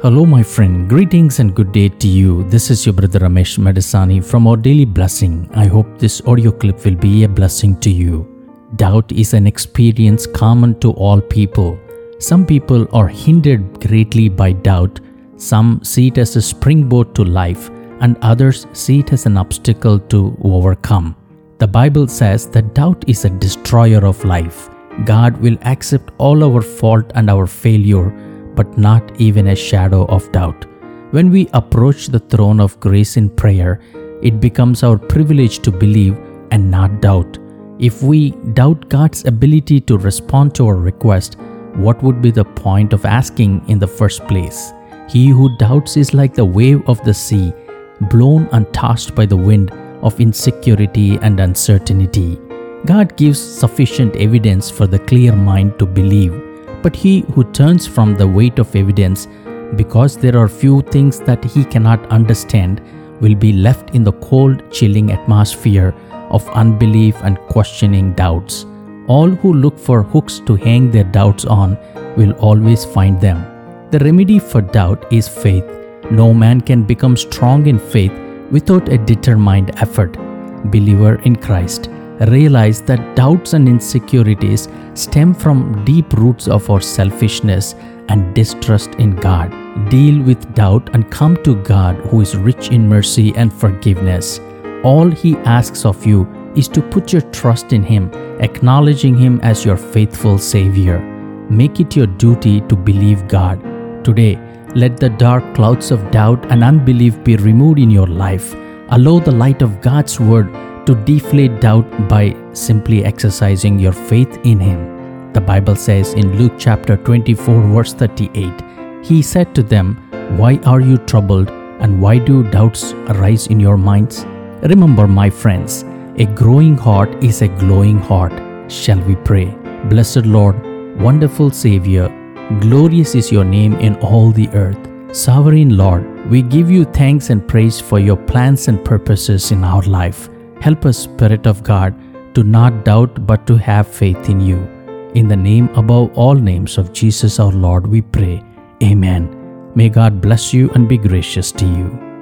Hello, my friend. Greetings and good day to you. This is your brother Ramesh Medasani from Our Daily Blessing. I hope this audio clip will be a blessing to you. Doubt is an experience common to all people. Some people are hindered greatly by doubt. Some see it as a springboard to life, and others see it as an obstacle to overcome. The Bible says that doubt is a destroyer of life. God will accept all our fault and our failure, but not even a shadow of doubt. When we approach the throne of grace in prayer, it becomes our privilege to believe and not doubt. If we doubt God's ability to respond to our request, what would be the point of asking in the first place? He who doubts is like the wave of the sea, blown and tossed by the wind of insecurity and uncertainty. God gives sufficient evidence for the clear mind to believe. But he who turns from the weight of evidence, because there are few things that he cannot understand, will be left in the cold, chilling atmosphere of unbelief and questioning doubts. All who look for hooks to hang their doubts on will always find them. The remedy for doubt is faith. No man can become strong in faith without a determined effort. Believer in Christ, realize that doubts and insecurities stem from deep roots of our selfishness and distrust in God. Deal with doubt and come to God, who is rich in mercy and forgiveness. All He asks of you is to put your trust in Him, acknowledging Him as your faithful Savior. Make it your duty to believe God. Today, let the dark clouds of doubt and unbelief be removed in your life. Allow the light of God's Word to deflate doubt by simply exercising your faith in Him. The Bible says in Luke chapter 24 verse 38, He said to them, "Why are you troubled, and why do doubts arise in your minds?" Remember, my friends, a growing heart is a glowing heart. Shall we pray? Blessed Lord, wonderful Savior, glorious is your name in all the earth. Sovereign Lord, we give you thanks and praise for your plans and purposes in our life. Help us, Spirit of God, to not doubt but to have faith in you. In the name above all names of Jesus our Lord, we pray. Amen. May God bless you and be gracious to you.